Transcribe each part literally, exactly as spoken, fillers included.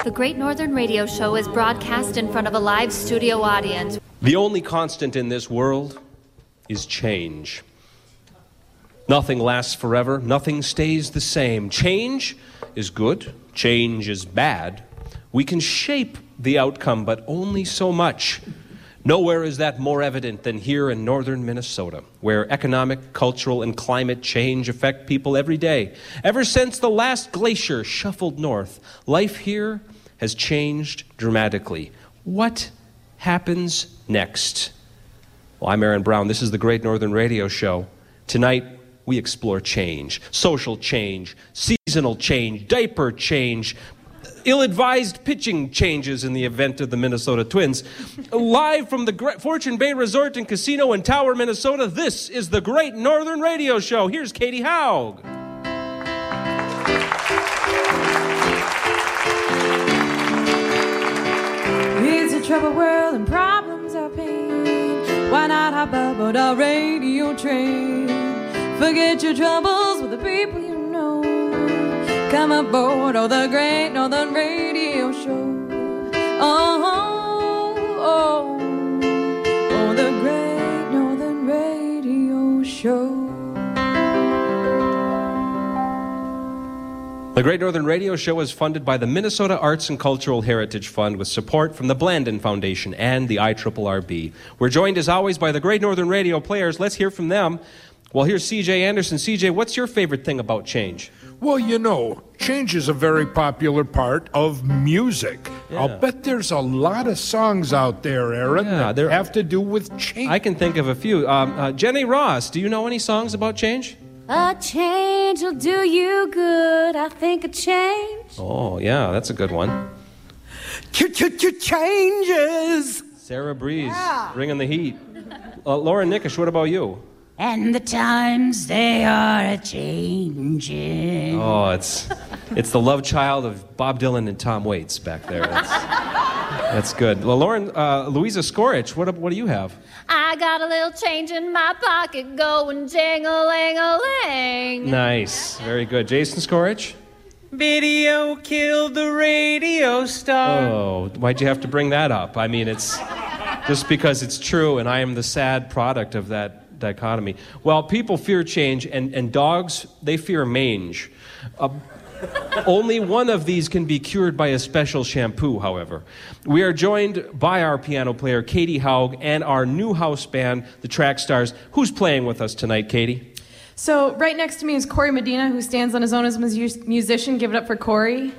The Great Northern Radio Show is broadcast in front of a live studio audience. The only constant in this world is change. Nothing lasts forever. Nothing stays the same. Change is good. Change is bad. We can shape the outcome, but only so much. Nowhere is that more evident than here in northern Minnesota, where economic, cultural, and climate change affect people every day. Ever since the last glacier shuffled north, life here has changed dramatically. What happens next? Well, I'm Aaron Brown. This is the Great Northern Radio Show. Tonight, we explore change, social change, seasonal change, diaper change, ill-advised pitching changes in the event of the Minnesota Twins. Live from the Fortune Bay Resort and Casino in Tower, Minnesota, this is the Great Northern Radio Show. Here's Katie Haug. It's a troubled world and problems are pain. Why not hop aboard our radio train? Forget your troubles with the people you know. Come aboard, oh, the Great Northern Radio Show. Oh, oh, oh, oh, the Great Northern Radio Show. The Great Northern Radio Show is funded by the Minnesota Arts and Cultural Heritage Fund with support from the Blandin Foundation and the I R R B. We're joined, as always, by the Great Northern Radio players. Let's hear from them. Well, here's C J Anderson. C J, what's your favorite thing about change? Well, you know, change is a very popular part of music. Yeah. I'll bet there's a lot of songs out there, Aaron, Yeah, that there- have to do with change. I can think of a few. Um, uh, Jenny Ross, do you know any songs about change? A change will do you good. I think a change. Oh, yeah, that's a good one. Changes. Sarah Breeze, bringing the heat. Uh, Lauren Nickish, what about you? And the times they are a-changing. Oh, it's it's the love child of Bob Dylan and Tom Waits back there. That's, that's good. Well, Lauren, uh, Louisa Skorich, what what do you have? I got a little change in my pocket going jing-a-ling-a-ling. Nice, very good. Jason Skorich? Video killed the radio star. Oh, why'd you have to bring that up? I mean, it's just because it's true, and I am the sad product of that dichotomy. Well, people fear change, and, and dogs, they fear mange. Uh, only one of these can be cured by a special shampoo, however. We are joined by our piano player, Katie Haug, and our new house band, the Track Stars. Who's playing with us tonight, Katie? So right next to me is Corey Medina, who stands on his own as a mus- musician. Give it up for Corey.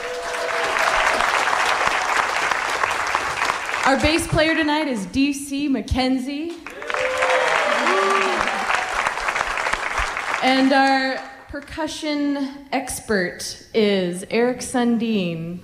Our bass player tonight is D C McKenzie. And our percussion expert is Eric Sundin.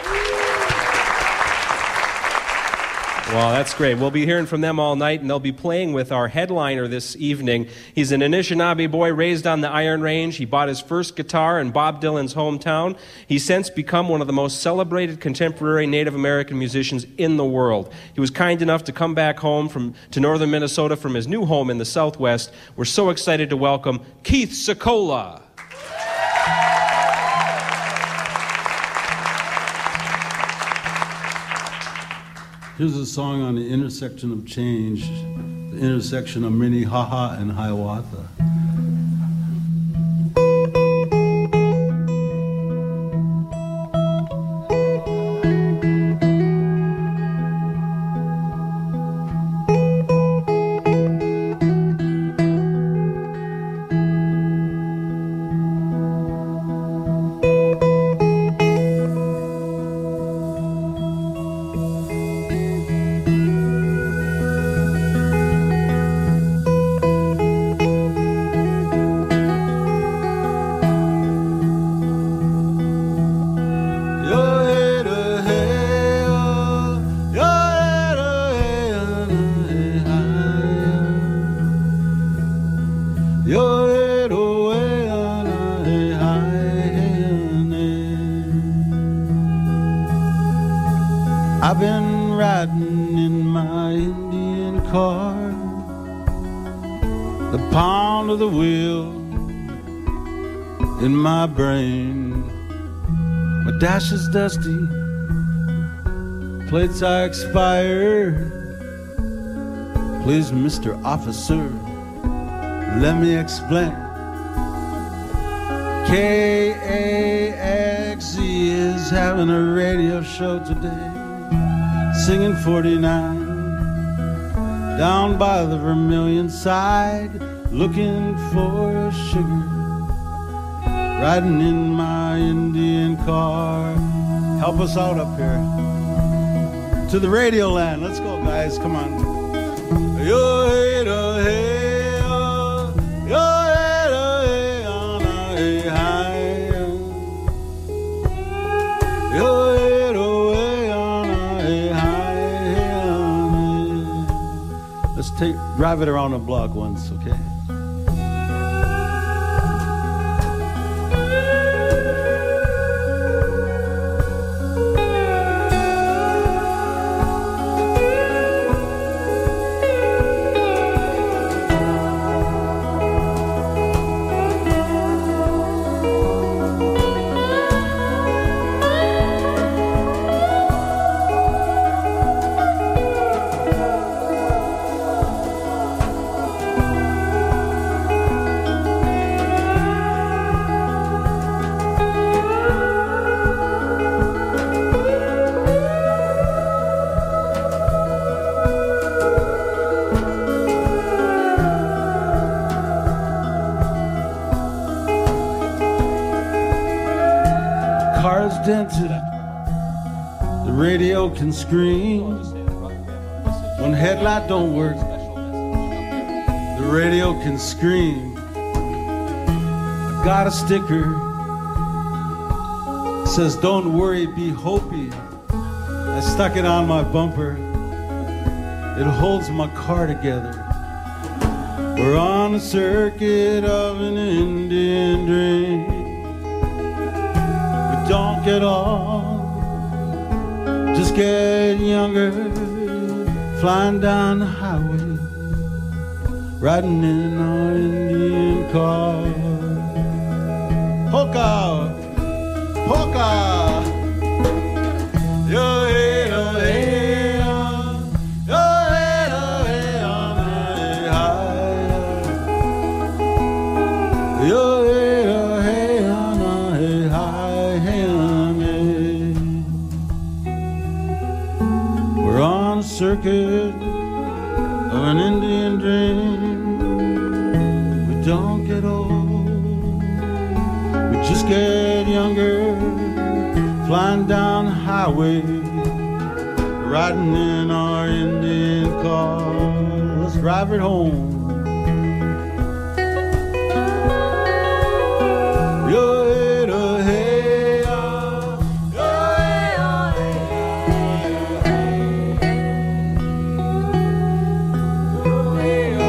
Well, that's great. We'll be hearing from them all night, and they'll be playing with our headliner this evening. He's an Anishinaabe boy raised on the Iron Range. He bought his first guitar in Bob Dylan's hometown. He's since become one of the most celebrated contemporary Native American musicians in the world. He was kind enough to come back home from to northern Minnesota from his new home in the Southwest. We're so excited to welcome Keith Secola. Here's a song on the intersection of change, the intersection of Minnehaha and Hiawatha. I've been riding in my Indian car, the pound of the wheel in my brain. My dash is dusty, plates are expired. Please, Mister Officer, let me explain. K A X Z is having a radio show today, singing forty-nine, down by the Vermilion side, looking for sugar, riding in my Indian car. Help us out up here to the radio land. Let's go, guys, come on. Yo, hey, do, hey, oh, yo, hey, do, hey, oh, na, hey, hi, yo, hey, do, hey, oh, na, hey, hi, hey. Let's take, drive it around the block once, okay? Dented. The radio can scream when headlight don't work. The radio can scream. I got a sticker, says don't worry, be hopey. I stuck it on my bumper. It holds my car together. We're on the circuit of an Indian dream. Don't get old, just get younger, flying down the highway, riding in our Indian car. Polka, polka, yo hey, yo hey, yo hey, yo hey, yo hey, yo hey, we're on a circuit of an Indian dream. We don't get old, we just get younger, flying down the highway, riding in our Indian car. Let's drive it home. Yo, hey, do, hey, ah. Yo, hey, oh, hey, hey, Yo, hey, oh,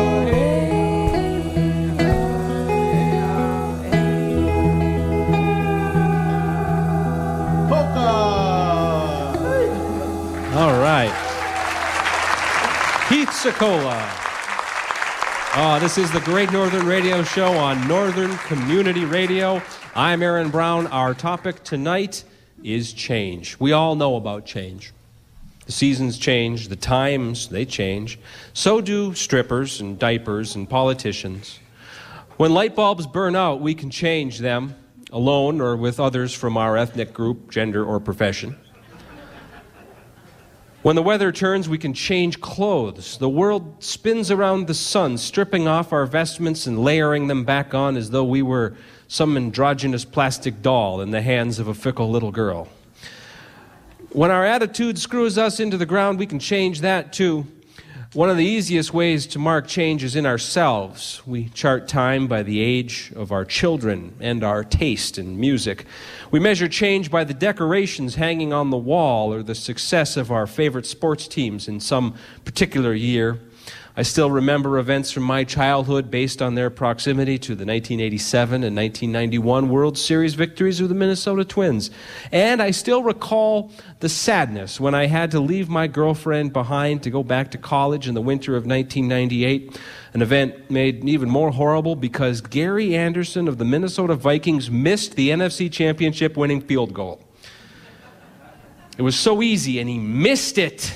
hey, Polka. All right. Keith Secola. Oh, this is the Great Northern Radio Show on Northern Community Radio. I'm Aaron Brown. Our topic tonight is change. We all know about change. The seasons change, the times, they change. So do strippers and diapers and politicians. When light bulbs burn out, we can change them, alone or with others from our ethnic group, gender, or profession. When the weather turns, we can change clothes. The world spins around the sun, stripping off our vestments and layering them back on as though we were some androgynous plastic doll in the hands of a fickle little girl. When our attitude screws us into the ground, we can change that too. One of the easiest ways to mark change is in ourselves. We chart time by the age of our children and our taste in music. We measure change by the decorations hanging on the wall or the success of our favorite sports teams in some particular year. I still remember events from my childhood based on their proximity to the nineteen eighty-seven and nineteen ninety-one World Series victories of the Minnesota Twins. And I still recall the sadness when I had to leave my girlfriend behind to go back to college in the winter of nineteen ninety-eight, an event made even more horrible because Gary Anderson of the Minnesota Vikings missed the N F C Championship winning field goal. It It was so easy, and he missed it.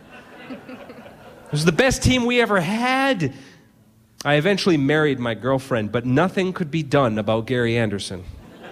It was the best team we ever had. I eventually married my girlfriend, but nothing could be done about Gary Anderson.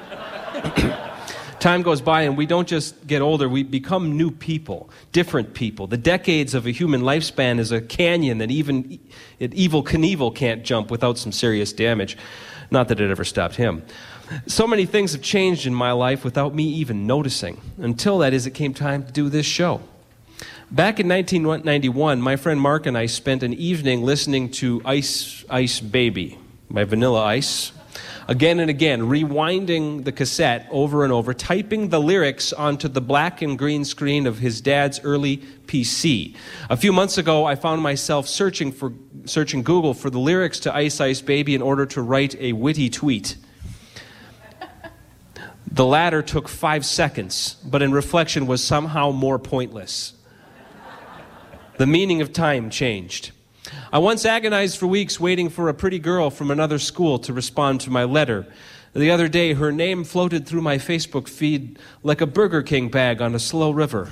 Time goes by, and we don't just get older, we become new people, different people. The decades of a human lifespan is a canyon that even Evel Knievel can't jump without some serious damage. Not that it ever stopped him. So many things have changed in my life without me even noticing, until, that is, it came time to do this show. Back in nineteen ninety-one, my friend Mark and I spent an evening listening to Ice Ice Baby by Vanilla Ice. Again and again, rewinding the cassette over and over, typing the lyrics onto the black and green screen of his dad's early P C. A few months ago, I found myself searching for searching Google for the lyrics to Ice Ice Baby in order to write a witty tweet. The latter took five seconds, but in reflection was somehow more pointless. The meaning of time changed. I once agonized for weeks waiting for a pretty girl from another school to respond to my letter. The other day, her name floated through my Facebook feed like a Burger King bag on a slow river.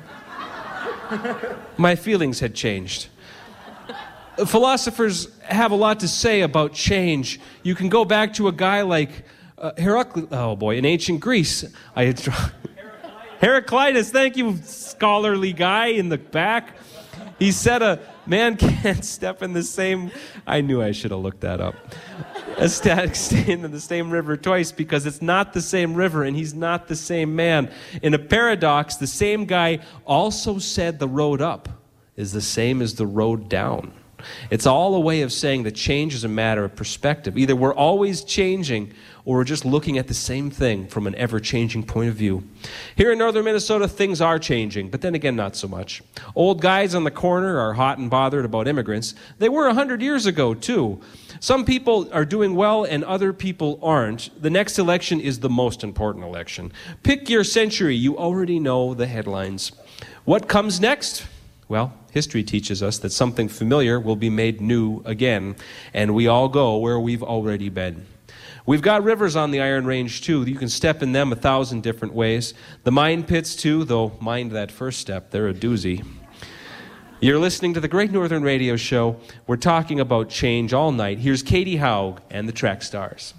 My feelings had changed. Philosophers have a lot to say about change. You can go back to a guy like uh, Heraclitus, oh boy, in ancient Greece. I had Heraclitus, thank you, scholarly guy in the back. He said a man can't step in the same... I knew I should have looked that up. A static stand in the same river twice because it's not the same river and he's not the same man. In a paradox, the same guy also said the road up is the same as the road down. It's all a way of saying that change is a matter of perspective. Either we're always changing or we're just looking at the same thing from an ever-changing point of view. Here in northern Minnesota, things are changing, but then again, not so much. Old guys on the corner are hot and bothered about immigrants. They were a hundred years ago, too. Some people are doing well and other people aren't. The next election is the most important election. Pick your century. You already know the headlines. What comes next? Well, history teaches us that something familiar will be made new again, and we all go where we've already been. We've got rivers on the Iron Range, too. You can step in them a thousand different ways. The mine pits, too, though mind that first step. They're a doozy. You're listening to the Great Northern Radio Show. We're talking about change all night. Here's Katie Haug and the Track Stars.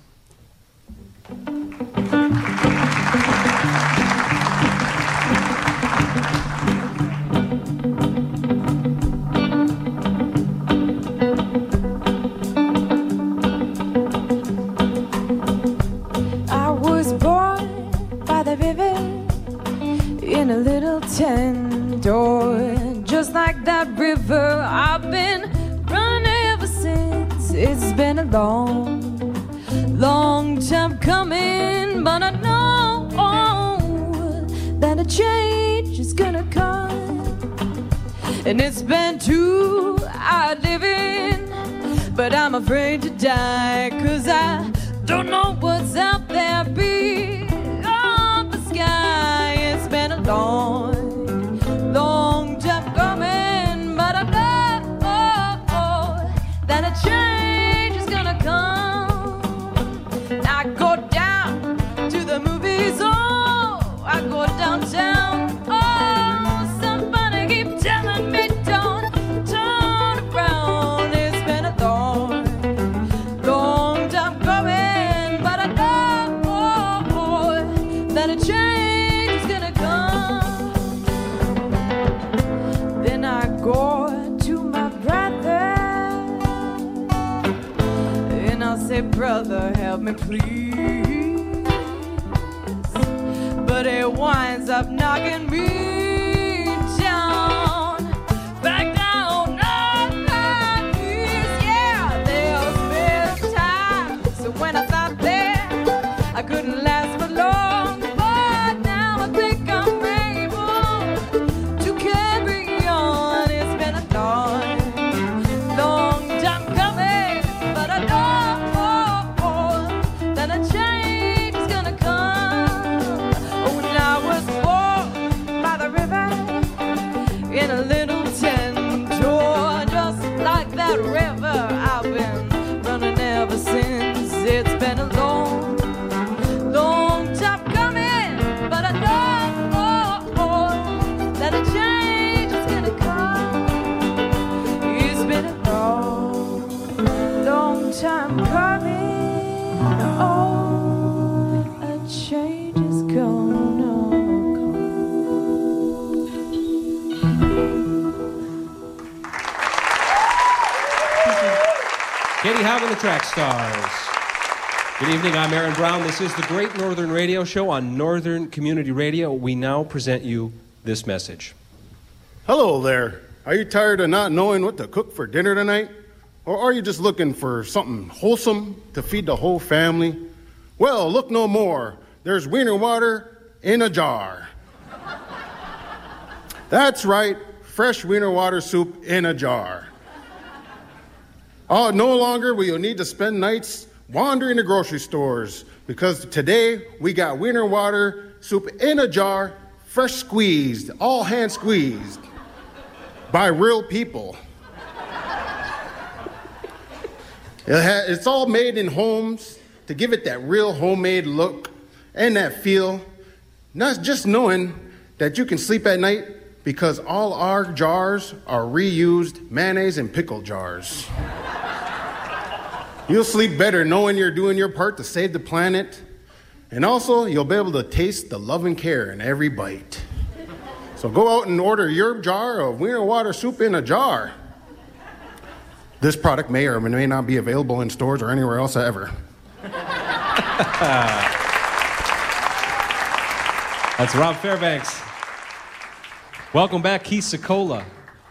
In a little tent door, just like that river I've been running ever since. It's been a long, long time coming, but I know that a change is gonna come. And it's been too hard living, but I'm afraid to die, 'cause I don't know what's out there beyond the sky. It's been a long, long time coming, but I know that a change is gonna come. I go down to the movies, oh, I go downtown, oh, somebody keep telling me don't turn around. It's been a long, long time coming, but I know that a change. Go to my brother and I'll say, brother, help me please. But it winds up knocking me down, back down on my knees. Yeah, there's been times when I thought that I couldn't last for long, but now I think I'm able to carry on. Long, long time coming, but I know that a change is gonna come. Oh, when I was born by the river. Calvin the Track Stars. Good evening, I'm Aaron Brown. This is the Great Northern Radio Show on Northern Community Radio. We now present you this message. Hello there. Are you tired of not knowing what to cook for dinner tonight? Or are you just looking for something wholesome to feed the whole family? Well, look no more. There's wiener water in a jar. That's right, fresh wiener water soup in a jar. Oh, no longer will you need to spend nights wandering the grocery stores, because today we got wiener water soup in a jar, fresh squeezed, all hand squeezed, by real people. It ha- it's all made in homes to give it that real homemade look and that feel. Not just knowing that you can sleep at night because all our jars are reused mayonnaise and pickle jars. You'll sleep better knowing you're doing your part to save the planet. And also, you'll be able to taste the love and care in every bite. So go out and order your jar of wiener water soup in a jar. This product may or may not be available in stores or anywhere else ever. That's Rob Fairbanks. Welcome back, Keith Secola.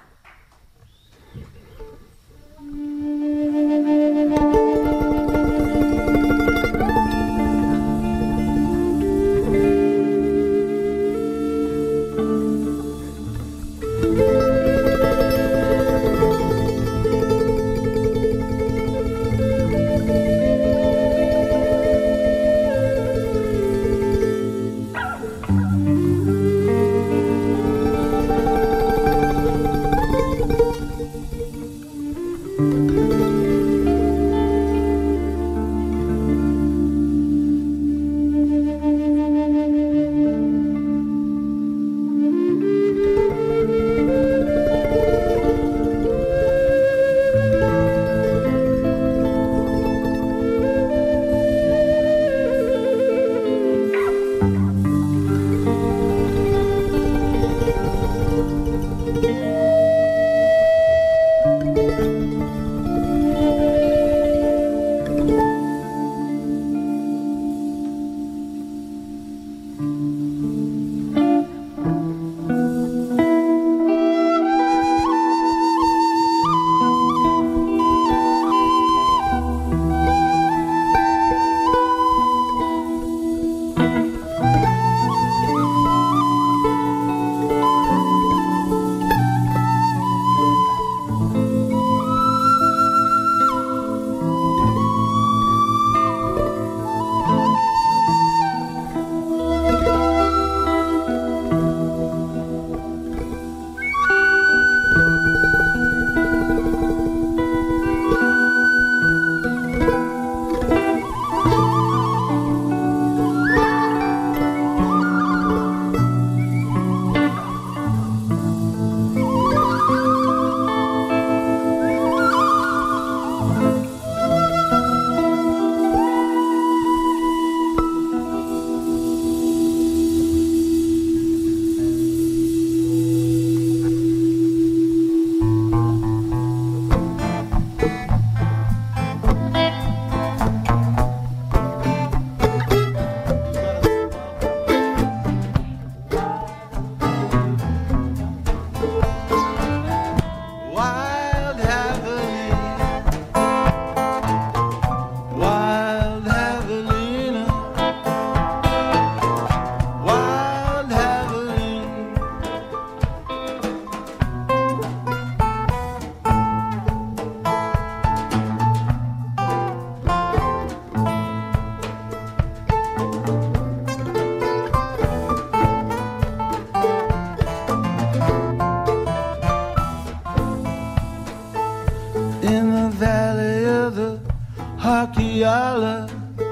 Harkeala,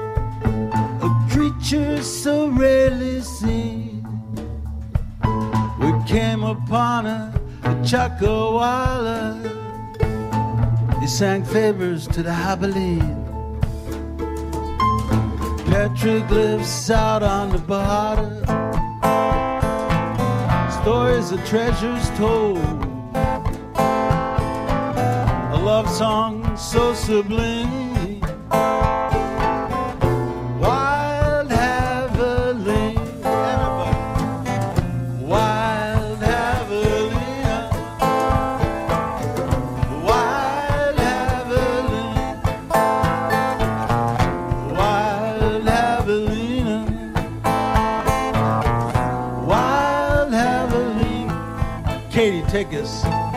a creature so rarely seen. We came upon a, a Chakawala. He sang favors to the Habaleen. Petroglyphs out on the Bahada, stories of treasures told, a love song so sublime. Wild Javelina. Everybody. Wild Javelina. Wild Javelina. Wild Javelina. Wild Javelina. Katie, take us.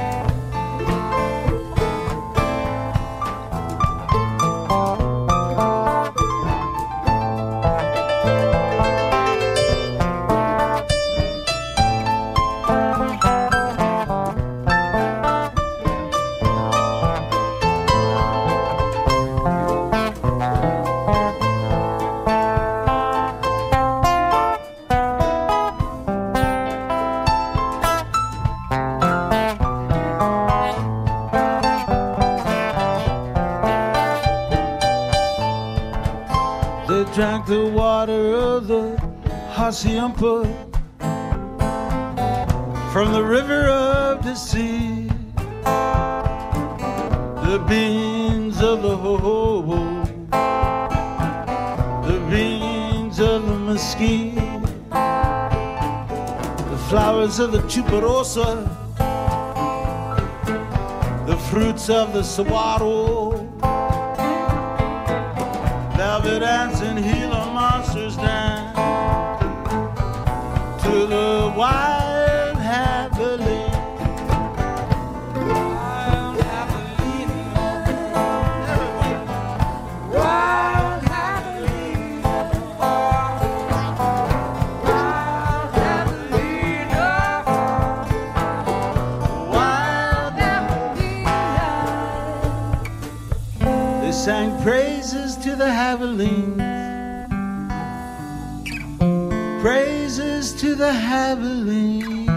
They drank the water of the Hacienda from the river of the sea. The beans of the ho-ho, the beans of the mesquite, the flowers of the tuberosa, the fruits of the saguaro. Velvet ants and Gila monsters down to the wild Javelina. Wild Javelina. Wild Javelina. Wild Javelina. Wild Javelina. They sang praises to the Javelines. Praises to the Javelines.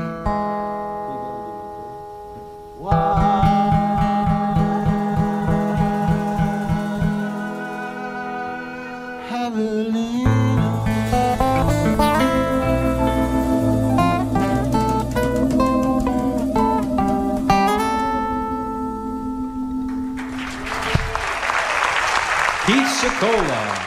Pensacola.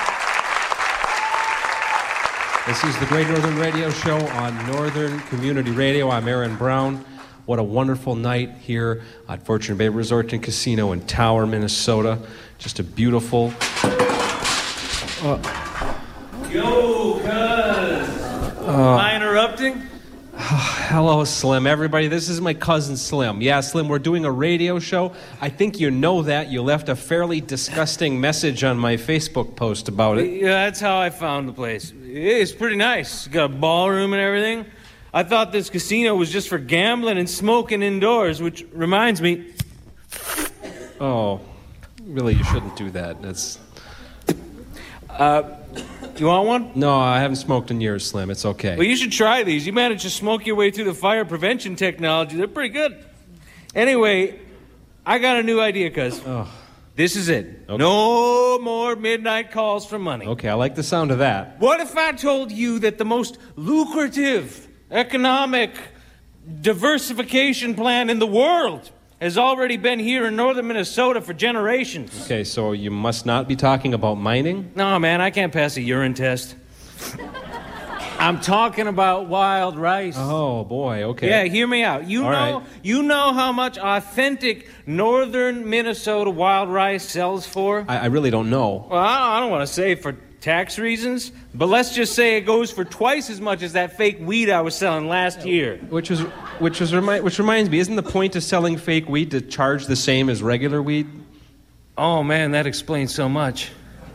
This is the Great Northern Radio Show on Northern Community Radio. I'm Aaron Brown. What a wonderful night here at Fortune Bay Resort and Casino in Tower, Minnesota. Just a beautiful... Uh, Yo, cuz! uh, Am I interrupting? Hello, Slim. Everybody, this is my cousin Slim. Yeah, Slim, we're doing a radio show. I think you know that. You left a fairly disgusting message on my Facebook post about it. Yeah, that's how I found the place. It's pretty nice. Got a ballroom and everything. I thought this casino was just for gambling and smoking indoors, which reminds me... Oh, really, you shouldn't do that. That's... Uh... You want one? No, I haven't smoked in years, Slim. It's okay. Well, you should try these. You managed to smoke your way through the fire prevention technology. They're pretty good. Anyway, I got a new idea, cuz. Oh. This is it. Okay. No more midnight calls for money. Okay, I like the sound of that. What if I told you that the most lucrative economic diversification plan in the world has already been here in northern Minnesota for generations? Okay, so you must not be talking about mining? No, man, I can't pass a urine test. I'm talking about wild rice. Oh, boy, okay. Yeah, hear me out. You All know right. you know how much authentic northern Minnesota wild rice sells for? I, I really don't know. Well, I don't want to say for tax reasons, but let's just say it goes for twice as much as that fake weed I was selling last year. Which was, which was, remi- which reminds me, isn't the point of selling fake weed to charge the same as regular weed? Oh, man, that explains so much.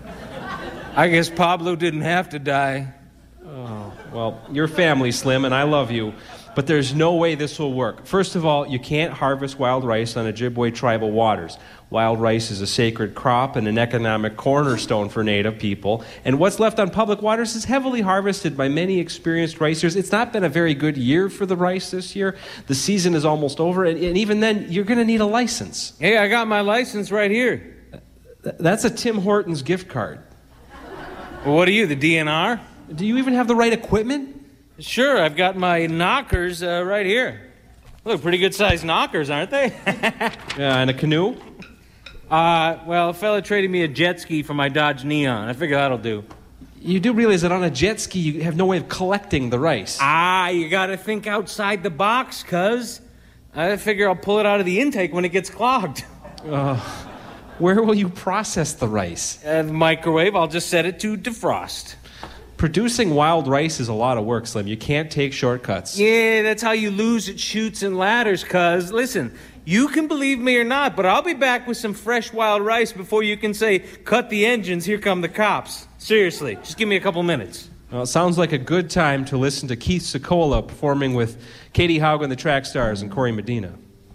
I guess Pablo didn't have to die. Oh, well, your family, Slim, and I love you, but there's no way this will work. First of all, you can't harvest wild rice on Ojibwe tribal waters. Wild rice is a sacred crop and an economic cornerstone for Native people, and what's left on public waters is heavily harvested by many experienced ricers. It's not been a very good year for the rice this year. The season is almost over, and, and even then, you're going to need a license. Hey, I got my license right here. Th- That's a Tim Hortons gift card. Well, what are you, the D N R? Do you even have the right equipment? Sure, I've got my knockers uh, right here. Look, pretty good-sized knockers, aren't they? Yeah, and a canoe? Uh, well, a fella traded me a jet ski for my Dodge Neon. I figure that'll do. You do realize that on a jet ski, you have no way of collecting the rice. Ah, you gotta think outside the box, cuz. I figure I'll pull it out of the intake when it gets clogged. Uh, where will you process the rice? Uh, the microwave, I'll just set it to defrost. Producing wild rice is a lot of work, Slim. You can't take shortcuts. Yeah, that's how you lose at Chutes and Ladders, cuz. Listen, you can believe me or not, but I'll be back with some fresh wild rice before you can say, cut the engines, here come the cops. Seriously, just give me a couple minutes. Well, it sounds like a good time to listen to Keith Secola performing with Katie Haugen and the Track Stars and Corey Medina.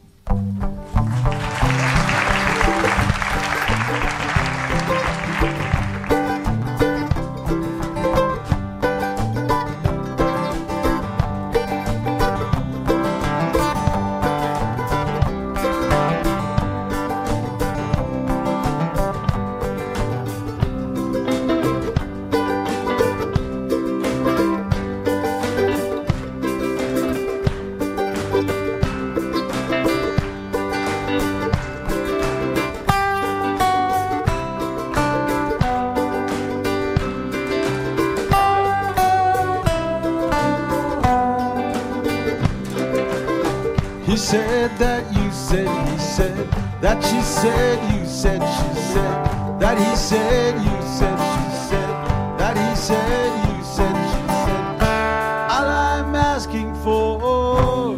He said that you said, he said that she said, you said, she said that he said, you said, she said that he said, you said, she said. All I'm asking for,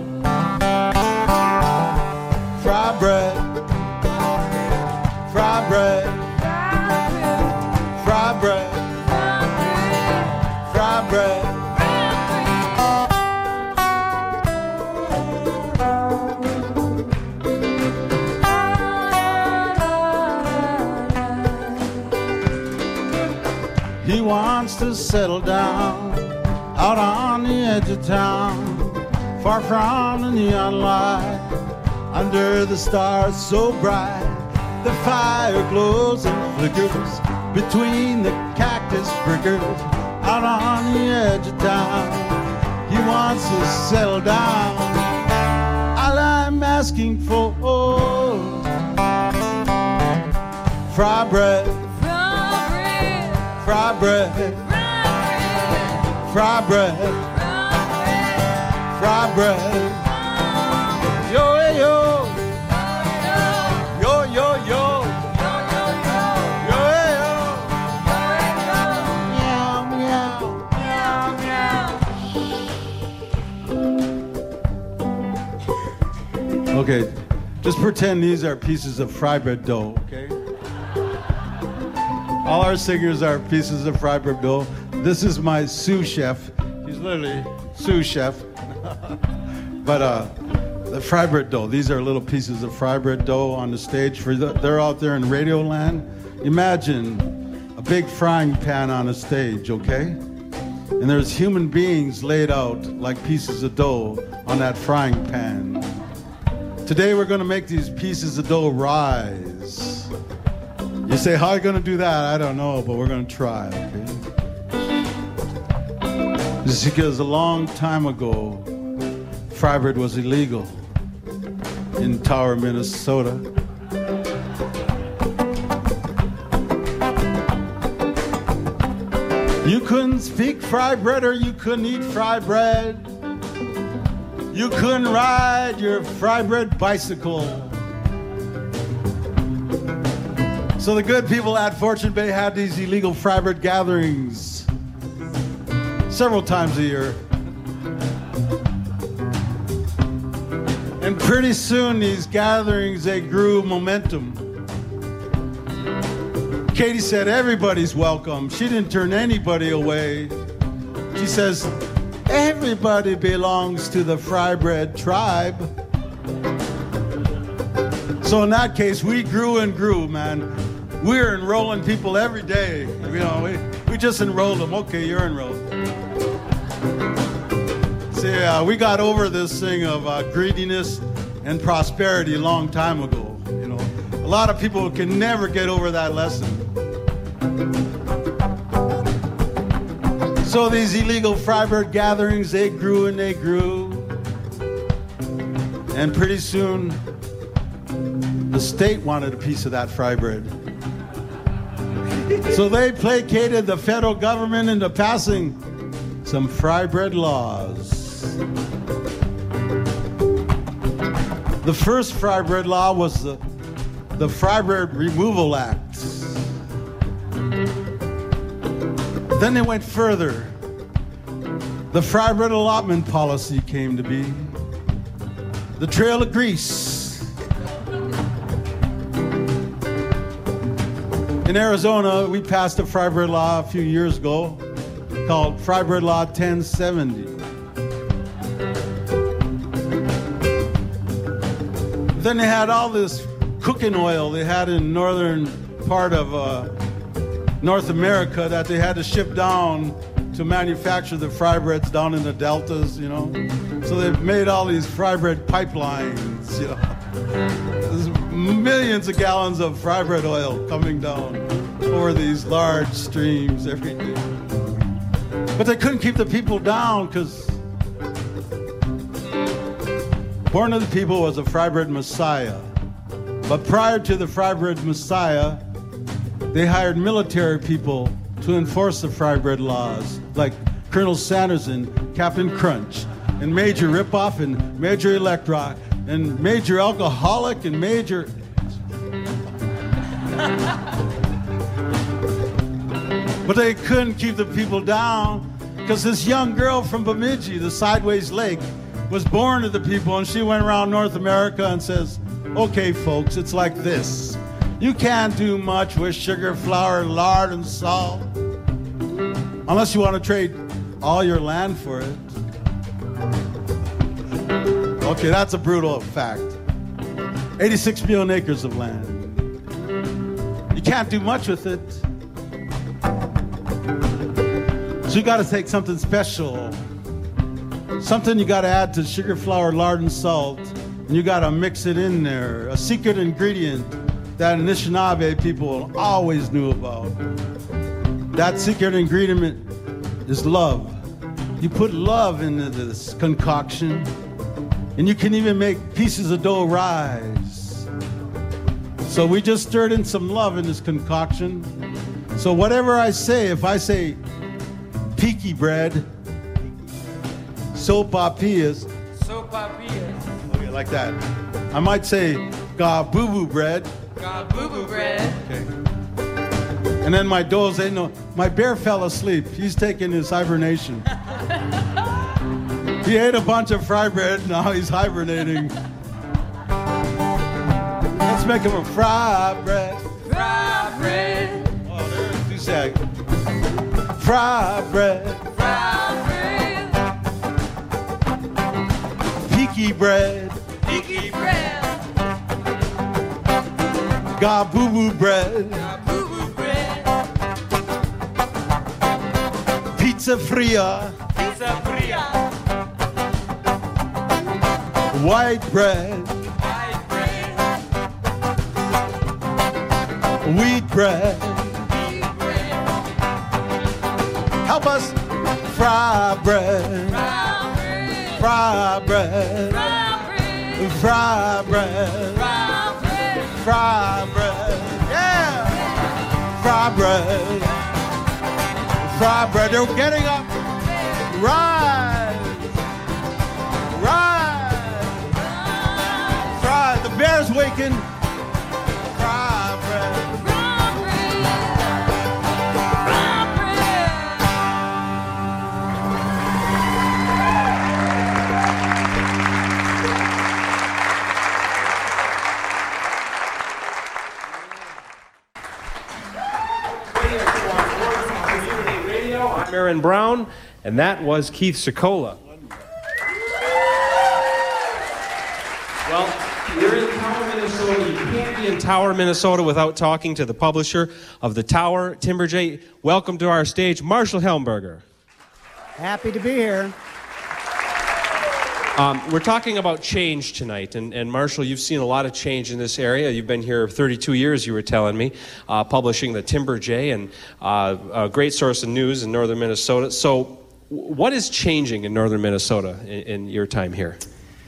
fried bread, fried bread, fried bread, fried bread. He wants to settle down out on the edge of town, far from the neon light, under the stars so bright. The fire glows and flickers between the cactus prickers, out on the edge of town. He wants to settle down. All I'm asking for, fried bread, fried bread, fried bread, fried bread. Yo, yo, yo, yo, yo, yo, yo, meow, meow, meow, meow. Okay, just pretend these are pieces of fry bread dough, okay? All our singers are pieces of fry bread dough. This is my sous chef. He's literally sous chef. But uh, the fry bread dough, these are little pieces of fry bread dough on the stage. For the, they're out there in Radio Land. Imagine a big frying pan on a stage, okay? And there's human beings laid out like pieces of dough on that frying pan. Today we're gonna make these pieces of dough rise. You say, how are you going to do that? I don't know, but we're going to try, okay? This is because a long time ago, fry bread was illegal in Tower, Minnesota. You couldn't speak fry bread or you couldn't eat fry bread. You couldn't ride your fry bread bicycle. So the good people at Fortune Bay had these illegal fry bread gatherings several times a year. And pretty soon these gatherings, they grew momentum. Katie said everybody's welcome. She didn't turn anybody away. She says, everybody belongs to the fry bread tribe. So in that case, we grew and grew, man. We're enrolling people every day. You know, we, we just enrolled them. Okay, you're enrolled. See, uh, we got over this thing of uh, greediness and prosperity a long time ago. You know, a lot of people can never get over that lesson. So these illegal fry bread gatherings, they grew and they grew. And pretty soon, the state wanted a piece of that fry bread. So they placated the federal government into passing some fry bread laws. The first fry bread law was the, the Fry Bread Removal Act. Then they went further. The fry bread allotment policy came to be. The Trail of Grease. In Arizona, we passed a fry bread law a few years ago called Fry Bread Law ten seventy. Then they had all this cooking oil they had in northern part of uh, North America that they had to ship down to manufacture the fry breads down in the deltas, you know. So they made all these fry bread pipelines, you know. There's millions of gallons of fry bread oil coming down over these large streams every day. But they couldn't keep the people down because Born of the People was a fry bread messiah. But prior to the fry bread messiah, they hired military people to enforce the fry bread laws, like Colonel Sanderson, Captain Crunch, and Major Ripoff, and Major Electrock, and Major Alcoholic, and Major... But they couldn't keep the people down because this young girl from Bemidji, the Sideways Lake, was born to the people, and she went around North America and says, okay, folks, it's like this. You can't do much with sugar, flour, lard, and salt unless you want to trade all your land for it. Okay, that's a brutal fact. eighty-six million acres of land. You can't do much with it. So you got to take something special. Something you got to add to sugar, flour, lard, and salt. And you got to mix it in there. A secret ingredient that Anishinaabe people always knew about. That secret ingredient is love. You put love into this concoction, and you can even make pieces of dough rise. So we just stirred in some love in this concoction. So whatever I say, if I say peaky bread, sopapillas, Sopapillas. okay, like that. I might say ga boo boo bread. Got boo-boo bread. Okay. And then my does, they know. My bear fell asleep. He's taking his hibernation. He ate a bunch of fry bread. Now he's hibernating. Let's make him a fry bread. Fry bread. Oh, there's two sec. Fry bread. Fry bread. Peaky bread. Peaky bread. Ga boo boo bread. Got boo-boo bread. Pizza fria. Pizza fria. White bread. White bread. Wheat bread. Wheat bread. Help us. Fry bread. Fry bread. Fry bread. Fry bread. Fry bread. Fry bread. Fry bread. Yeah. Fry bread. Fry bread. They're getting up. Rise. Rise. Fry. The bear's waking. Fry bread. I'm Aaron Brown, and that was Keith Sikola. Well, you're in Tower, Minnesota. You can't be in Tower, Minnesota without talking to the publisher of the Tower, Timberjay. Welcome to our stage, Marshall Helmberger. Happy to be here. Um, we're talking about change tonight, and, and Marshall, you've seen a lot of change in this area. You've been here thirty-two years, you were telling me, uh, publishing the Timberjay, and uh, a great source of news in northern Minnesota. So what is changing in northern Minnesota in, in your time here?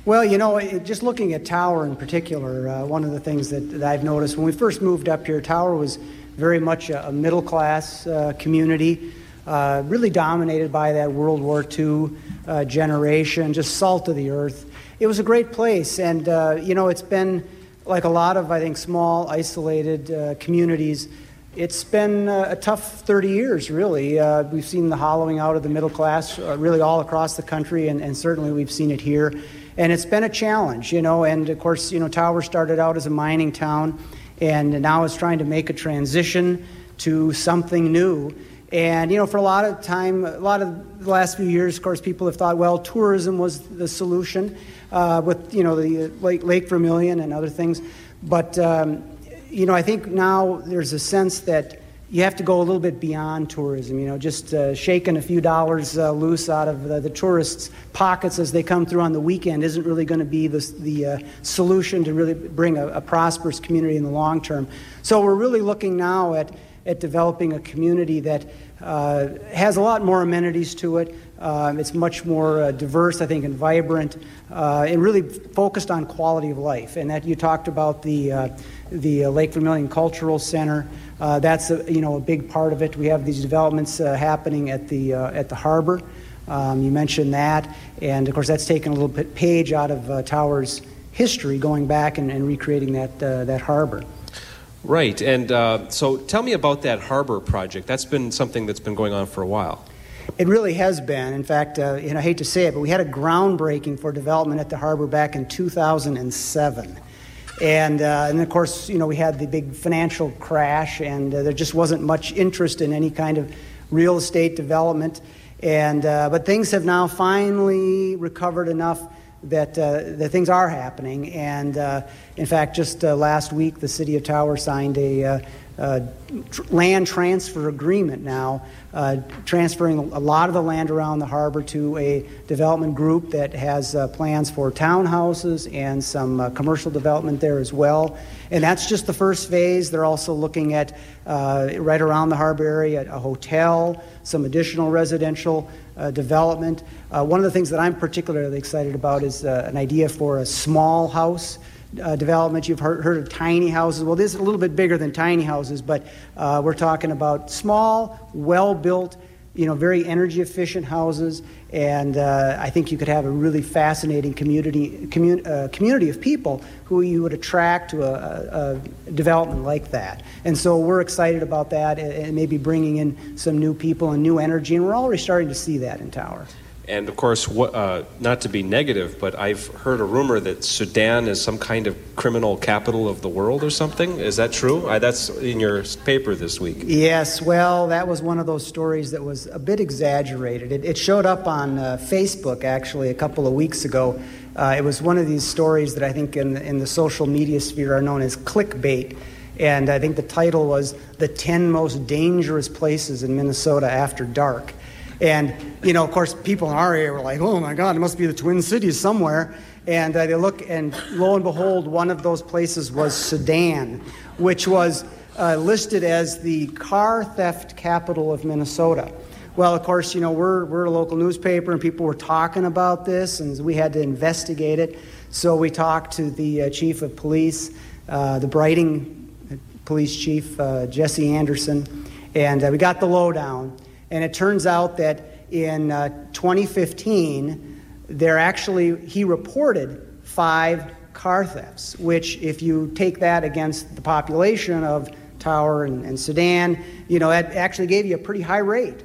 Well, you know, it, just looking at Tower in particular, uh, one of the things that, that I've noticed when we first moved up here, Tower was very much a, a middle-class uh, community, uh, really dominated by that World War Two uh, generation, just salt of the earth. It was a great place, and, uh, you know, it's been, like a lot of, I think, small, isolated uh, communities, it's been uh, a tough thirty years, really. Uh, we've seen the hollowing out of the middle class uh, really all across the country, and, and certainly we've seen it here. And it's been a challenge, you know, and of course, you know, Tower started out as a mining town, and now it's trying to make a transition to something new. And, you know, for a lot of time, a lot of the last few years, of course, people have thought, well, tourism was the solution uh, with, you know, the Lake, Lake Vermilion and other things. But, um, you know, I think now there's a sense that you have to go a little bit beyond tourism, you know, just uh, shaking a few dollars uh, loose out of the, the tourists' pockets as they come through on the weekend isn't really going to be the, the uh, solution to really bring a, a prosperous community in the long term. So we're really looking now at at developing a community that uh, has a lot more amenities to it. Um, it's much more uh, diverse, I think, and vibrant, uh, and really focused on quality of life. And that you talked about the uh, the uh, Lake Vermilion Cultural Center. Uh, that's a, you know a big part of it. We have these developments uh, happening at the uh, at the harbor. Um, you mentioned that, and of course that's taken a little bit page out of uh, Tower's history, going back and, and recreating that uh, that harbor. Right, and uh, so tell me about that harbor project. That's been something that's been going on for a while. It really has been. In fact, uh, and I hate to say it, but we had a groundbreaking for development at the harbor back in two thousand seven. And, uh, and of course, you know, we had the big financial crash, and uh, there just wasn't much interest in any kind of real estate development. And uh, but things have now finally recovered enough that uh, that things are happening. And uh, in fact, just uh, last week, the city of Tower signed a uh, uh, tr- land transfer agreement now, uh, transferring a lot of the land around the harbor to a development group that has uh, plans for townhouses and some uh, commercial development there as well. And that's just the first phase. They're also looking at, uh, right around the harbor area, a hotel, some additional residential uh, development. Uh, one of the things that I'm particularly excited about is uh, an idea for a small house uh, development. You've heard, heard of tiny houses. Well, this is a little bit bigger than tiny houses, but uh, we're talking about small, well-built, you know, very energy-efficient houses, and uh, I think you could have a really fascinating community commun- uh, community of people who you would attract to a, a, a development like that. And so we're excited about that, and, and maybe bringing in some new people and new energy, and we're already starting to see that in Tower. And of course, what, uh, not to be negative, but I've heard a rumor that Sudan is some kind of criminal capital of the world or something. Is that true? I, that's in your paper this week. Yes, well, that was one of those stories that was a bit exaggerated. It, it showed up on uh, Facebook, actually, a couple of weeks ago. Uh, it was one of these stories that I think in, in the social media sphere are known as clickbait. And I think the title was The ten Most Dangerous Places in Minnesota After Dark. And, you know, of course, people in our area were like, oh, my God, it must be the Twin Cities somewhere. And uh, they look, and lo and behold, one of those places was Sudan, which was uh, listed as the car theft capital of Minnesota. Well, of course, you know, we're, we're a local newspaper, and people were talking about this, and we had to investigate it. So we talked to the uh, chief of police, uh, the Brighting police chief, uh, Jesse Anderson, and uh, we got the lowdown. And it turns out that in uh, twenty fifteen, there actually, he reported five car thefts, which if you take that against the population of Tower and, and Sudan, you know, that actually gave you a pretty high rate.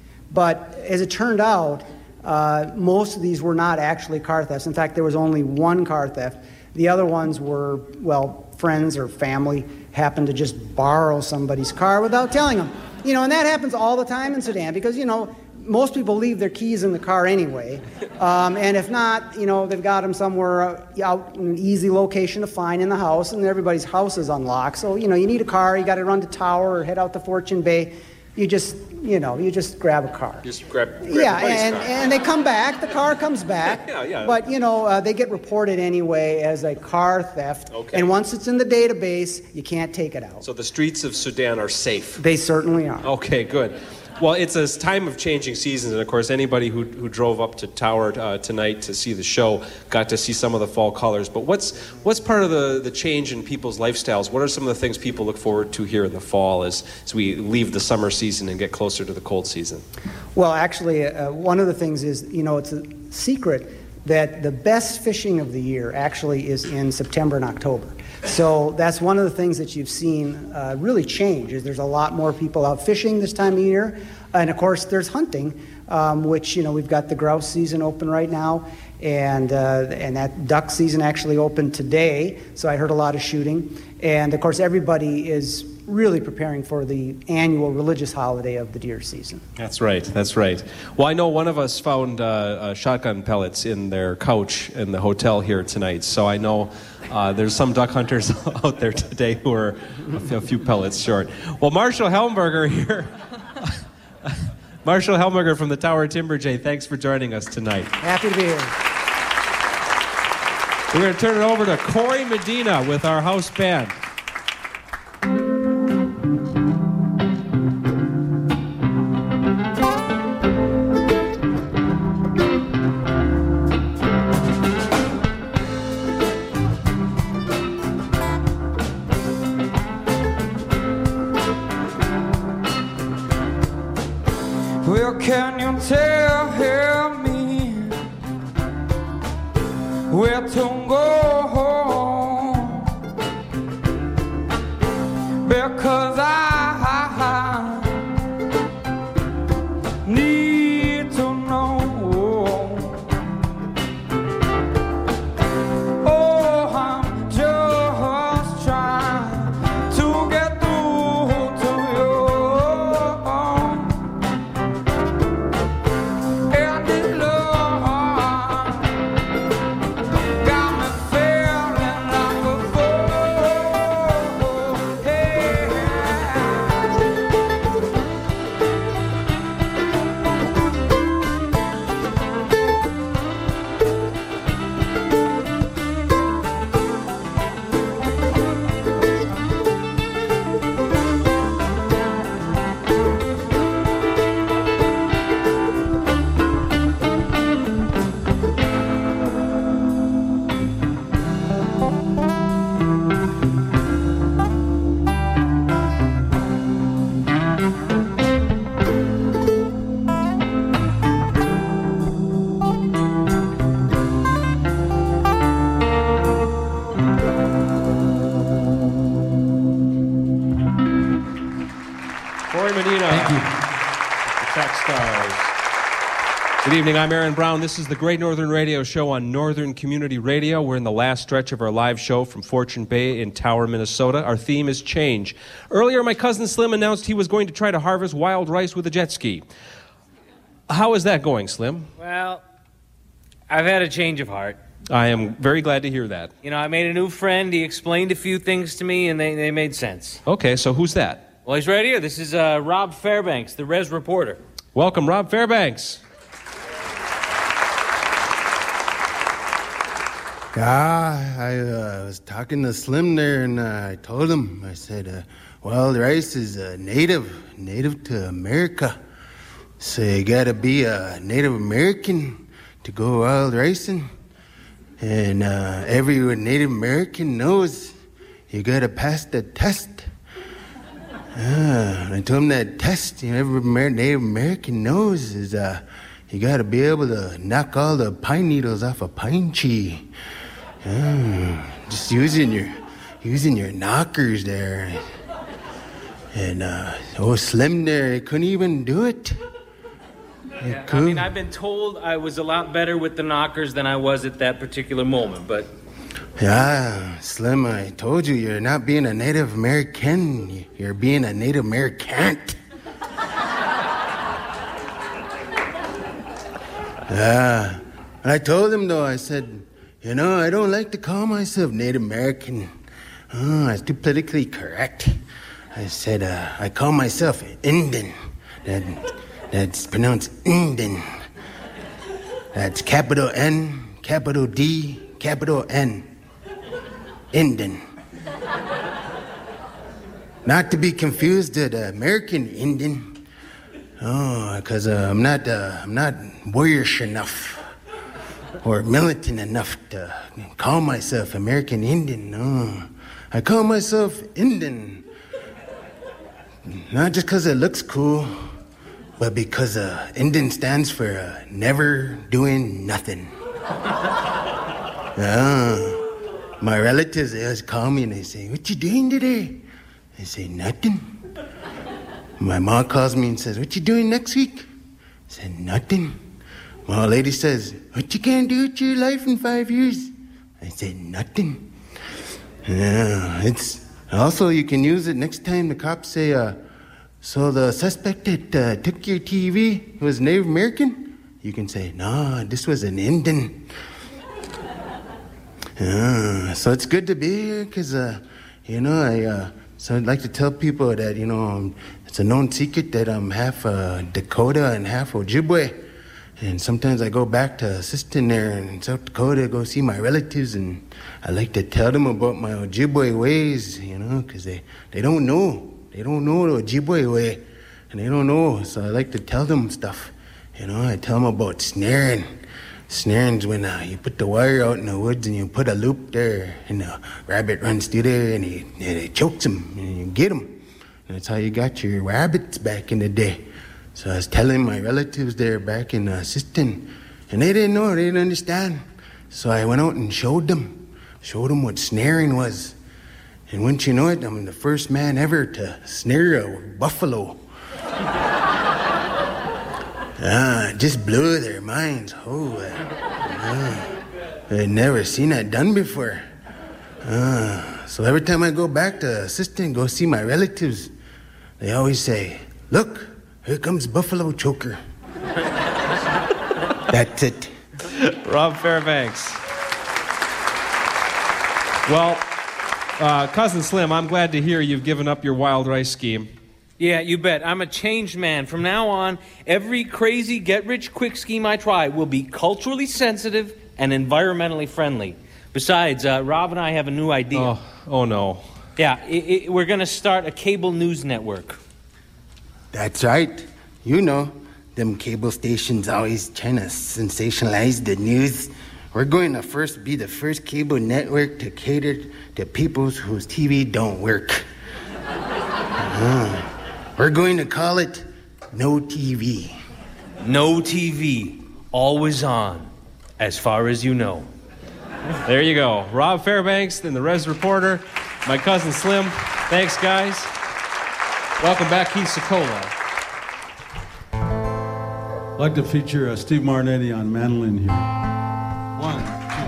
But as it turned out, uh, most of these were not actually car thefts. In fact, there was only one car theft. The other ones were, well, friends or family happened to just borrow somebody's car without telling them. You know, and that happens all the time in Sudan because, you know, most people leave their keys in the car anyway. Um, and if not, you know, they've got them somewhere out in an easy location to find in the house, and everybody's house is unlocked. So, you know, you need a car, you got to run to Tower or head out to Fortune Bay. You just, you know, you just grab a car. Just grab, grab yeah, and, car. and they come back. The car comes back. yeah, yeah. But, you know, uh, they get reported anyway as a car theft. Okay. And once it's in the database, you can't take it out. So the streets of Sudan are safe. They certainly are. Okay, good. Well, it's a time of changing seasons, and of course, anybody who who drove up to Tower uh, tonight to see the show got to see some of the fall colors. But what's what's part of the, the change in people's lifestyles? What are some of the things people look forward to here in the fall as, as we leave the summer season and get closer to the cold season? Well, actually, uh, one of the things is, you know, it's a secret that the best fishing of the year actually is in September and October. So that's one of the things that you've seen uh, really change, is there's a lot more people out fishing this time of year. And of course, there's hunting, um, which, you know, we've got the grouse season open right now, and uh, and that duck season actually opened today, so I heard a lot of shooting. And of course, everybody is really preparing for the annual religious holiday of the deer season. That's right, that's right. Well, I know one of us found uh, uh, shotgun pellets in their couch in the hotel here tonight, so I know uh, there's some duck hunters out there today who are a few, a few pellets short. Well, Marshall Helmberger here. Marshall Helmberger from the Tower Timber Jay, thanks for joining us tonight. Happy to be here. We're going to turn it over to Corey Medina with our house band. Well, can you tell me where to go home? Because I need to know. Oh, I'm just trying to get through to you. And this love got me feeling like a fool. Hey. Corey Medina. Thank you. The Track Stars. Good evening, I'm Aaron Brown. This is the Great Northern Radio Show on Northern Community Radio. We're in the last stretch of our live show from Fortune Bay in Tower, Minnesota. Our theme is change. Earlier, my cousin Slim announced he was going to try to harvest wild rice with a jet ski. How is that going, Slim? Well, I've had a change of heart. I am very glad to hear that. You know, I made a new friend. He explained a few things to me, and they, they made sense. Okay, so who's that? Well, he's right here. This is uh, Rob Fairbanks, the Res reporter. Welcome, Rob Fairbanks. Yeah, I uh, was talking to Slim there, and uh, I told him, I said, uh, wild rice is uh, native, native to America. So you gotta be a Native American to go wild ricing. And uh, every Native American knows you gotta pass the test. Uh, I told him that test, you know, every Amer- Native American knows is uh, you gotta be able to knock all the pine needles off a pine tree. Uh, just using your using your knockers there. And uh, oh, Slim there, he couldn't even do it. He Yeah, I could. mean, I've been told I was a lot better with the knockers than I was at that particular moment, but Yeah, Slim, I told you, you're not being a Native American, you're being a Native American. Yeah, and I told him, though, I said, you know, I don't like to call myself Native American. Oh, it's too politically correct. I said, uh, I call myself Indian. That, that's pronounced Indian. That's capital N, capital D, capital N. Indian. Not to be confused with uh, American Indian. Oh, because uh, I'm not uh, I'm not boyish enough or militant enough to call myself American Indian. No, I call myself Indian. Not just because it looks cool, but because uh, Indian stands for uh, never doing nothing. Ah. My relatives, they always call me and they say, "What you doing today?" I say, "Nothing." My mom calls me and says, "What you doing next week?" I said, "Nothing." My old lady says, "What you gonna do with your life in five years?" I said, "Nothing." Yeah, it's also, you can use it next time the cops say, uh, "So the suspect that uh, took your T V was Native American?" You can say, "No, this was an Indian." Uh, so it's good to be here because, uh, you know, I uh, so I'd like to tell people that, you know, um, it's a known secret that I'm half uh, Dakota and half Ojibwe. And sometimes I go back to Assistant there in South Dakota to go see my relatives, and I like to tell them about my Ojibwe ways, you know, because they, they don't know. They don't know the Ojibwe way, and they don't know. So I like to tell them stuff. You know, I tell them about snaring. Snaring's when uh, you put the wire out in the woods and you put a loop there, and the rabbit runs through there and he, and it chokes him and you get him. And that's how you got your rabbits back in the day. So I was telling my relatives there back in uh, Assistant, and they didn't know, they didn't understand. So I went out and showed them, showed them what snaring was. And wouldn't you know it, I'm the first man ever to snare a buffalo. Ah, it just blew their minds. Oh, uh, I'd never seen that done before. Ah, so every time I go back to Assistant, go see my relatives, they always say, "Look, here comes Buffalo Choker." That's it. Rob Fairbanks. Well, uh, Cousin Slim, I'm glad to hear you've given up your wild rice scheme. Yeah, you bet. I'm a changed man. From now on, every crazy get-rich-quick scheme I try will be culturally sensitive and environmentally friendly. Besides, uh, Rob and I have a new idea. Oh, oh no. Yeah, it, it, we're going to start a cable news network. That's right. You know, them cable stations always trying to sensationalize the news. We're going to first be the first cable network to cater to people whose T V don't work. uh-huh. We're going to call it No T V. No T V. Always on, as far as you know. There you go. Rob Fairbanks and the Res Reporter. My cousin Slim. Thanks, guys. Welcome back, Keith Secola. I'd like to feature uh, Steve Marinetti on mandolin here. One,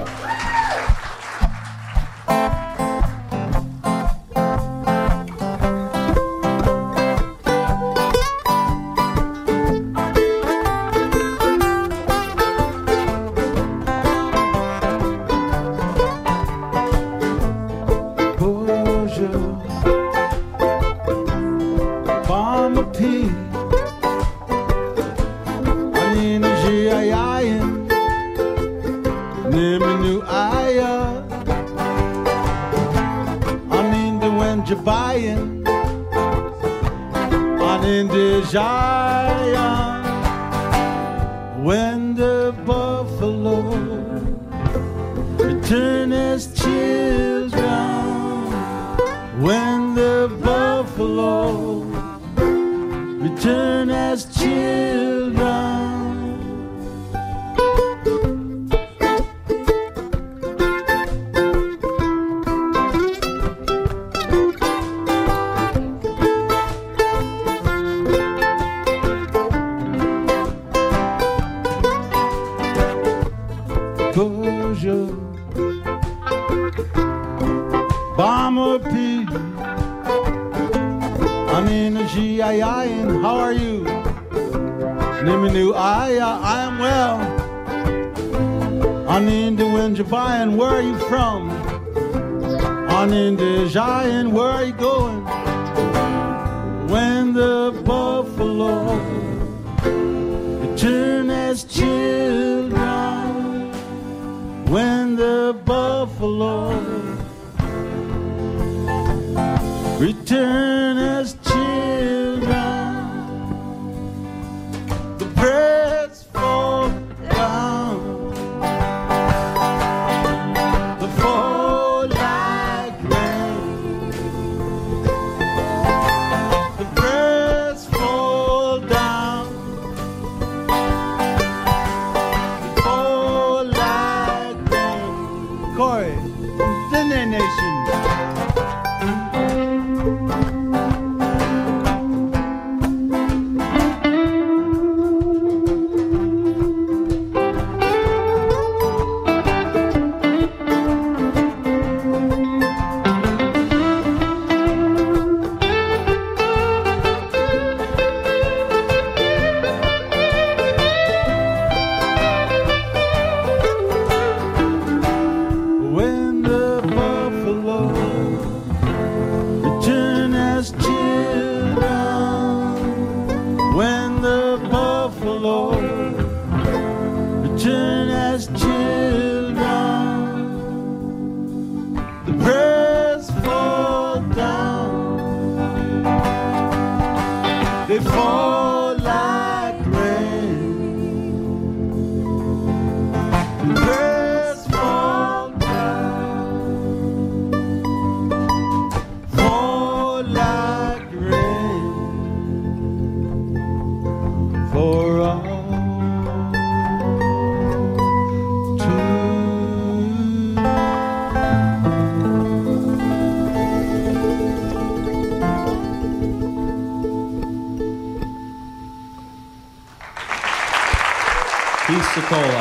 when the buffalo return as children, when the buffalo return as children. Bomber P. I'm in the G I I, and how are you? Niminu, I, I am well. I'm in the Winjabayan, where are you from? I'm in the Giant, where are you going? When the buffalo return as children, when the buffalo return as children. when the buffalo return as children. The prayers fall down, they fall like rain. The prayers fall down, fall like rain for all. Pensacola.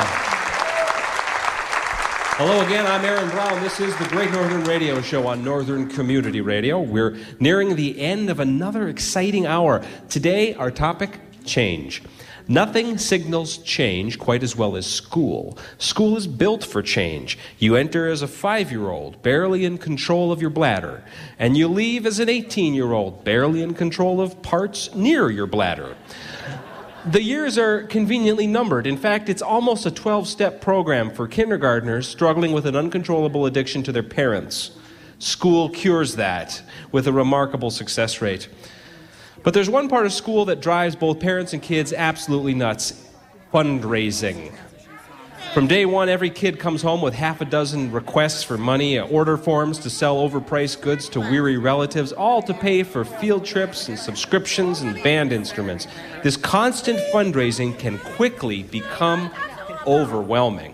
Hello again, I'm Aaron Brown. This is the Great Northern Radio Show on Northern Community Radio. We're nearing the end of another exciting hour. Today, our topic, change. Nothing signals change quite as well as school. School is built for change. You enter as a five-year-old, barely in control of your bladder, and you leave as an eighteen-year-old, barely in control of parts near your bladder. The years are conveniently numbered. In fact, it's almost a twelve-step program for kindergartners struggling with an uncontrollable addiction to their parents. School cures that with a remarkable success rate. But there's one part of school that drives both parents and kids absolutely nuts: fundraising. From day one, every kid comes home with half a dozen requests for money, order forms to sell overpriced goods to weary relatives, all to pay for field trips and subscriptions and band instruments. This constant fundraising can quickly become overwhelming.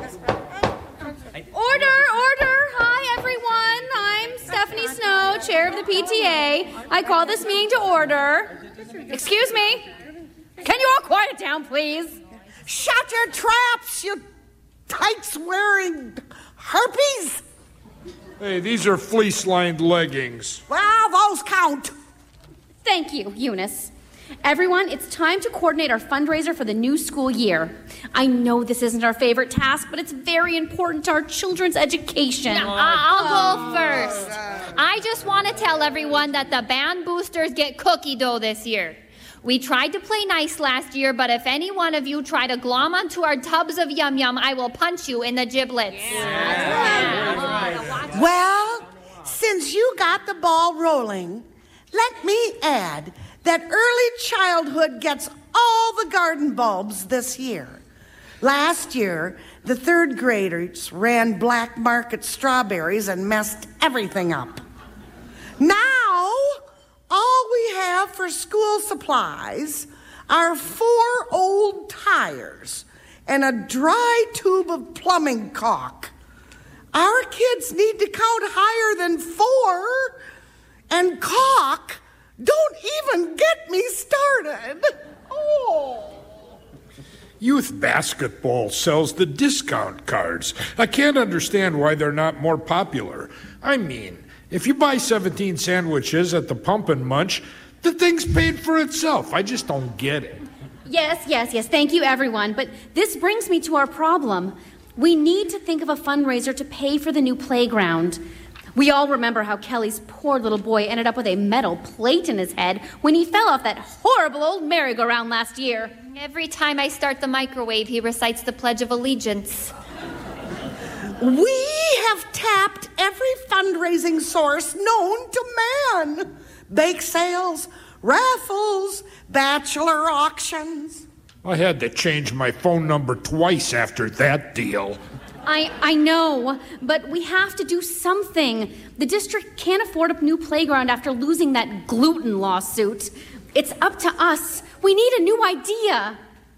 Order, order! Hi, everyone. I'm Stephanie Snow, chair of the P T A. I call this meeting to order. Excuse me. Can you all quiet down, please? Shut your traps, you tights-wearing herpes! Hey, these are fleece-lined leggings. Well, those count. Thank you, Eunice. Everyone, it's time to coordinate our fundraiser for the new school year. I know this isn't our favorite task, but it's very important to our children's education. No, I'll go first. I just want to tell everyone that the band boosters get cookie dough this year. We tried to play nice last year, but if any one of you try to glom onto our tubs of Yum Yum, I will punch you in the giblets. Yeah. Well, since you got the ball rolling, let me add that early childhood gets all the garden bulbs this year. Last year, the third graders ran black market strawberries and messed everything up. Now, all we have for school supplies are four old tires and a dry tube of plumbing caulk. Our kids need to count higher than four, and caulk, don't even get me started. Oh. Youth basketball sells the discount cards. I can't understand why they're not more popular. I mean, if you buy seventeen sandwiches at the Pump and Munch, the thing's paid for itself. I just don't get it. Yes, yes, yes. Thank you, everyone. But this brings me to our problem. We need to think of a fundraiser to pay for the new playground. We all remember how Kelly's poor little boy ended up with a metal plate in his head when he fell off that horrible old merry-go-round last year. Every time I start the microwave, he recites the Pledge of Allegiance. We have tapped every fundraising source known to man. Bake sales, raffles, bachelor auctions. I had to change my phone number twice after that deal. I, I know, but we have to do something. The district can't afford a new playground after losing that gluten lawsuit. It's up to us. We need a new idea.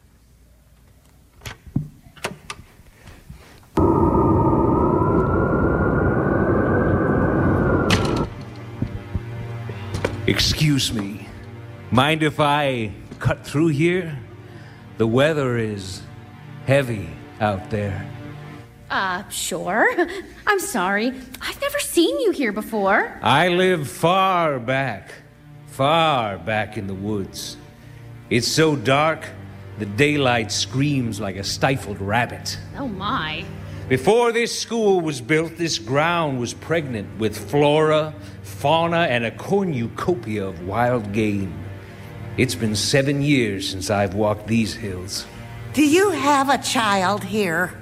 Excuse me. Mind if I cut through here? The weather is heavy out there. Uh, sure. I'm sorry. I've never seen you here before. I live far back, far back in the woods. It's so dark, the daylight screams like a stifled rabbit. Oh, my. Before this school was built, this ground was pregnant with flora, fauna, and a cornucopia of wild game. It's been seven years since I've walked these hills. Do you have a child here?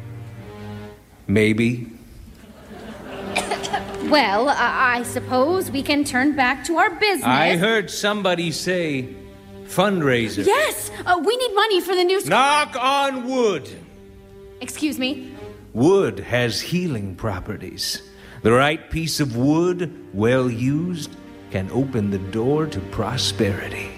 Maybe. Well, uh, I suppose we can turn back to our business. I heard somebody say fundraiser. Yes! Uh, we need money for the new... Sc- Knock on wood. Excuse me? Wood has healing properties. The right piece of wood, well used, can open the door to prosperity.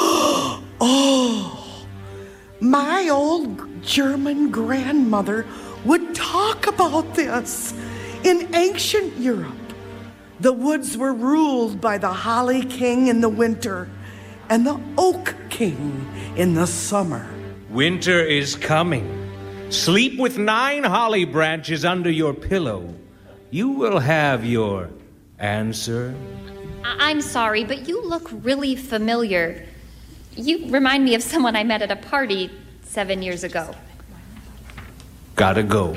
Oh, my old German grandmother would talk about this. In ancient Europe, the woods were ruled by the holly king in the winter and the oak king in the summer. Winter is coming. Sleep with nine holly branches under your pillow. You will have your answer. I- I'm sorry, but you look really familiar. You remind me of someone I met at a party seven years ago. Gotta go.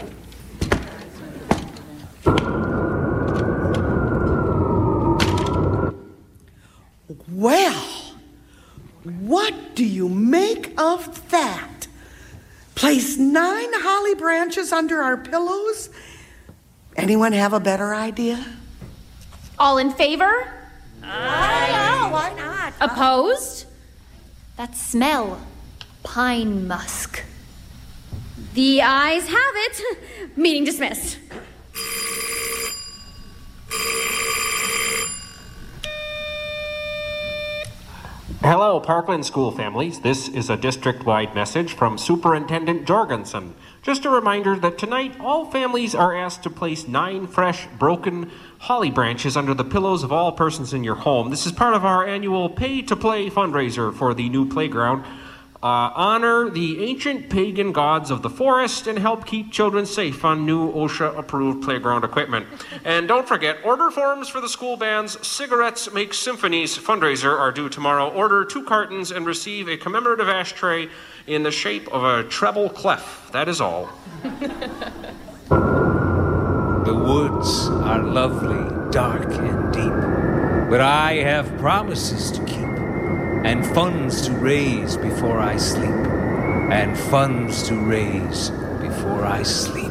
Well, what do you make of that? Place nine holly branches under our pillows? Anyone have a better idea? All in favor? Aye. Why not? Opposed? That smell. Pine musk. The ayes have it. Meeting dismissed. Hello, Parkland School families. This is a district-wide message from Superintendent Jorgensen. Just a reminder that tonight all families are asked to place nine fresh, broken holly branches under the pillows of all persons in your home. This is part of our annual pay-to-play fundraiser for the new playground. Uh, honor the ancient pagan gods of the forest and help keep children safe on new OSHA-approved playground equipment. And don't forget, order forms for the school band's Cigarettes Make Symphonies fundraiser are due tomorrow. Order two cartons and receive a commemorative ashtray in the shape of a treble clef. That is all. The woods are lovely, dark, and deep, but I have promises to keep. And funds to raise before I sleep. And funds to raise before I sleep.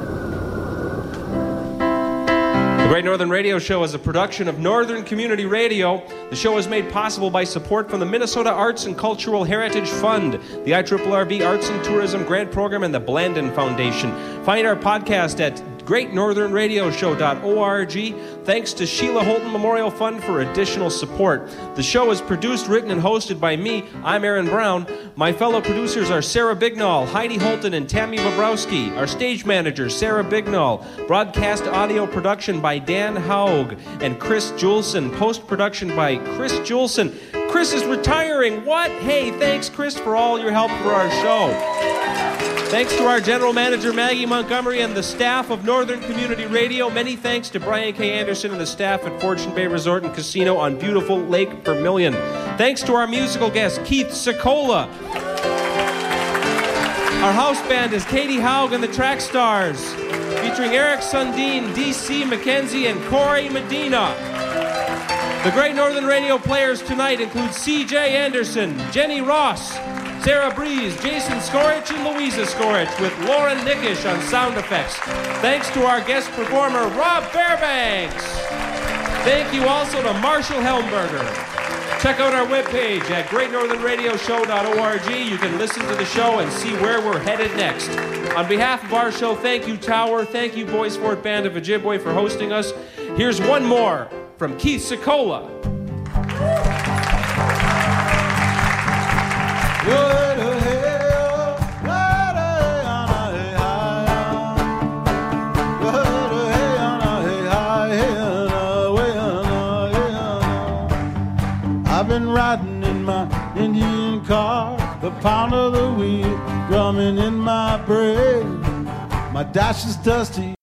The Great Northern Radio Show is a production of Northern Community Radio. The show is made possible by support from the Minnesota Arts and Cultural Heritage Fund, the I R R R B Arts and Tourism Grant Program, and the Blandin Foundation. Find our podcast at great northern radio show dot org. Thanks to Sheila Holton Memorial Fund for additional support. The show is produced, written, and hosted by me. I'm Aaron Brown. My fellow producers are Sarah Bignall, Heidi Holton, and Tammy Bobrowski. Our stage manager, Sarah Bignall. Broadcast audio production by Dan Haug and Chris Juleson. Post-production by Chris Juleson. Chris is retiring. What? Hey, thanks, Chris, for all your help for our show. Thanks to our general manager, Maggie Montgomery, and the staff of Northern Community Radio. Many thanks to Brian K. Anderson and the staff at Fortune Bay Resort and Casino on beautiful Lake Vermilion. Thanks to our musical guest, Keith Sicola. Our house band is Katie Haug and the Track Stars, featuring Eric Sundin, D C McKenzie, and Corey Medina. The Great Northern Radio players tonight include C J Anderson, Jenny Ross, Sarah Breeze, Jason Skorich, and Louisa Skorich, with Lauren Nickish on sound effects. Thanks to our guest performer, Rob Fairbanks. Thank you also to Marshall Helmberger. Check out our webpage at great northern radio show dot org. You can listen to the show and see where we're headed next. On behalf of our show, thank you, Tower. Thank you, Boys Fort Band of Ojibwe, for hosting us. Here's one more from Keith Sicola. I've been riding in my Indian car, the pound of the wheel drumming in my brain. My dash is dusty.